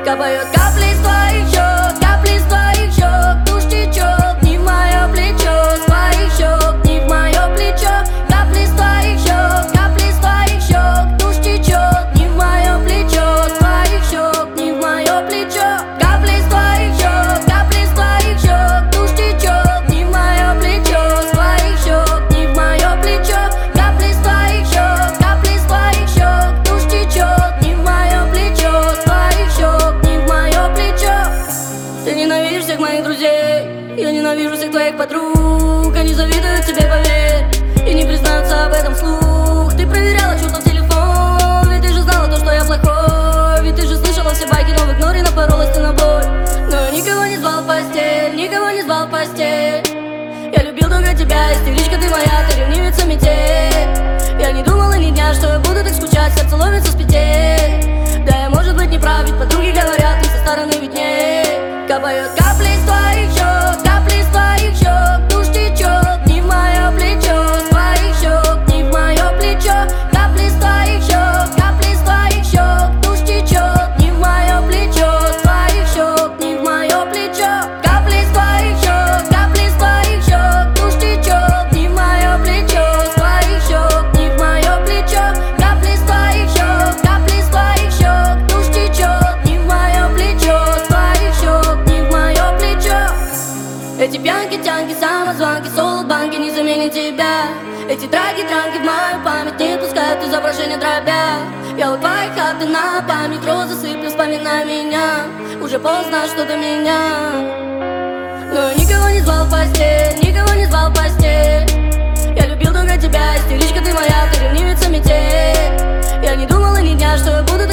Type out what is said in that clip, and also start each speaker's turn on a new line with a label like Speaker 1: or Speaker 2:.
Speaker 1: Капают капли с твоих щек, капли с твоих щек. Тушь течет не в мое плечо, с твоих щек не в мое плечо. Капли с твоих щек, капли с твоих щек. Тушь течет не в мое плечо, с твоих щек не в мое плечо. Капли с твоих щек, капли с твоих щек. Тушь течет не в мое плечо, с твоих щек не в мое плечо. Капли с твоих щек, капли с твоих щек. Тушь течет не в мое плечо, с твоих щек не в мое плечо. Ты ненавидишь всех моих друзей, я ненавижу всех твоих подруг. Они завидуют тебе, поверь, и не признаются об этом вслух. Ты проверяла чувства в телефон, ведь ты же знала то, что я плохой. Ведь ты же слышала все байки, но в игноре напоролась ты на боль. Но я никого не звал в постель, никого не звал в постель. Я любил только тебя, истеричка ты моя, ты ревнивица метель. Я не думала ни дня, что я буду так скучать, сердце ломится с петель. Да я, может быть, не прав, ведь подруги говорят, ты со стороны видней. Капают капли с твоих щек, капли с твоих щек. Тушь течет не в мое плечо, с твоих щек не в мое плечо. Капли с твоих щек, капли с твоих щек. Тушь течет не в мое плечо, с твоих щек не в мое плечо. Капли с твоих щек, капли с твоих щек. Тушь течет не в мое плечо, с твоих щек не в мое плечо. Капли с твоих щек, капли с твоих щек. Тушь течет не в мое плечо, с твоих щек не в мое плечо. Эти пьянки, тянки, самозванки, соло-банки не заменят тебя. Эти драки, в мою память не пускают изображения дробя. Я у твоих хаты на память розы сыплю, вспоминай меня. Уже поздно, что до меня. Но я никого не звал в постель, никого не звал в постель. Я любил только тебя, истеричка ты моя, ты ревнивица метель. Я не думала ни дня, что я буду